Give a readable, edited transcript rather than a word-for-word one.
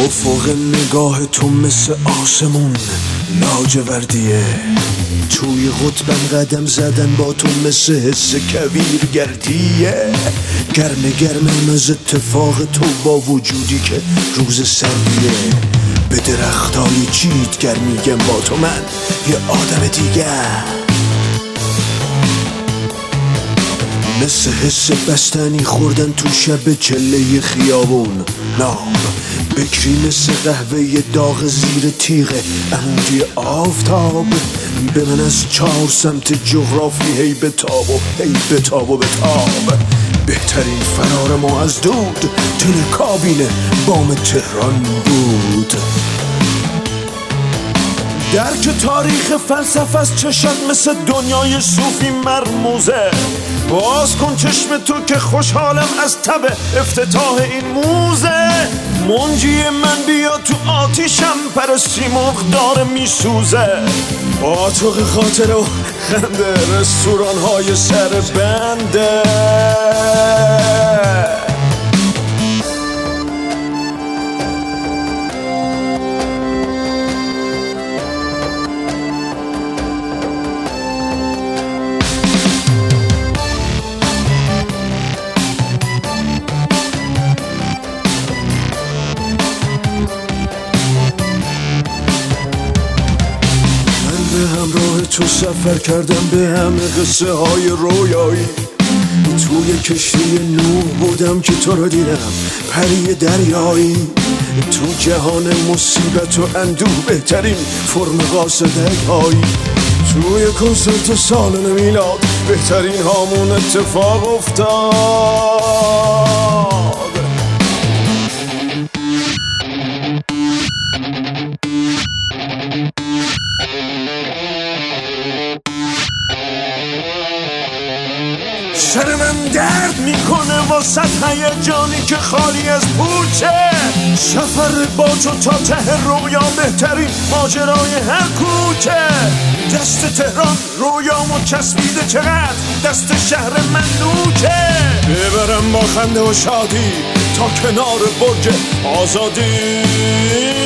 افق نگاه تو مثل آسمون لاجوردیه، توی قطبم قدم زدن با تو مثل حس کویرگردیه. گرم از اتفاق تو با وجودی که روز سردیه. به درختای چیتگر میگم با تو من یه آدم دیگه، مثل حس بستنی خوردن تو شب چله خیابون. نام بکری مثل قهوه داغ زیر تیغ عمودی آفتاب. به من از 4 سمت جغرافی هی بتاب و هی بتاب و بتاب. بهترین فرار ما از دود تل کابینه بام تهران بود. درک تاریخ فلسفه از چشم مثل دنیای صوفی مرموزه. باز کن چشم تو که خوشحالم از تب افتتاح این موزه. منجی من بیا تو آتیشم پرستی مرغ داره میسوزه. آتوق خاطر و خنده رستوران های سر بنده. همراه تو سفر کردم به همه قصه های رویایی. توی کشتی نوح بودم که تو رو دیدم پری دریایی. تو جهان مصیبت و اندوه بهترین فرم قاصدک هایی. توی کنسرت سالن میلاد بهترین هامون اتفاق افتاد. سر من درد میکنه واسه هیجانی که خالی از پوچه. سفر با تو تا ته رویا بهترین ماجرای هر کوچه. دست تهران رویامو چسبیده چقدر دست شهر من نوچه. ببرم با خنده و شادی تا کنار برج آزادی.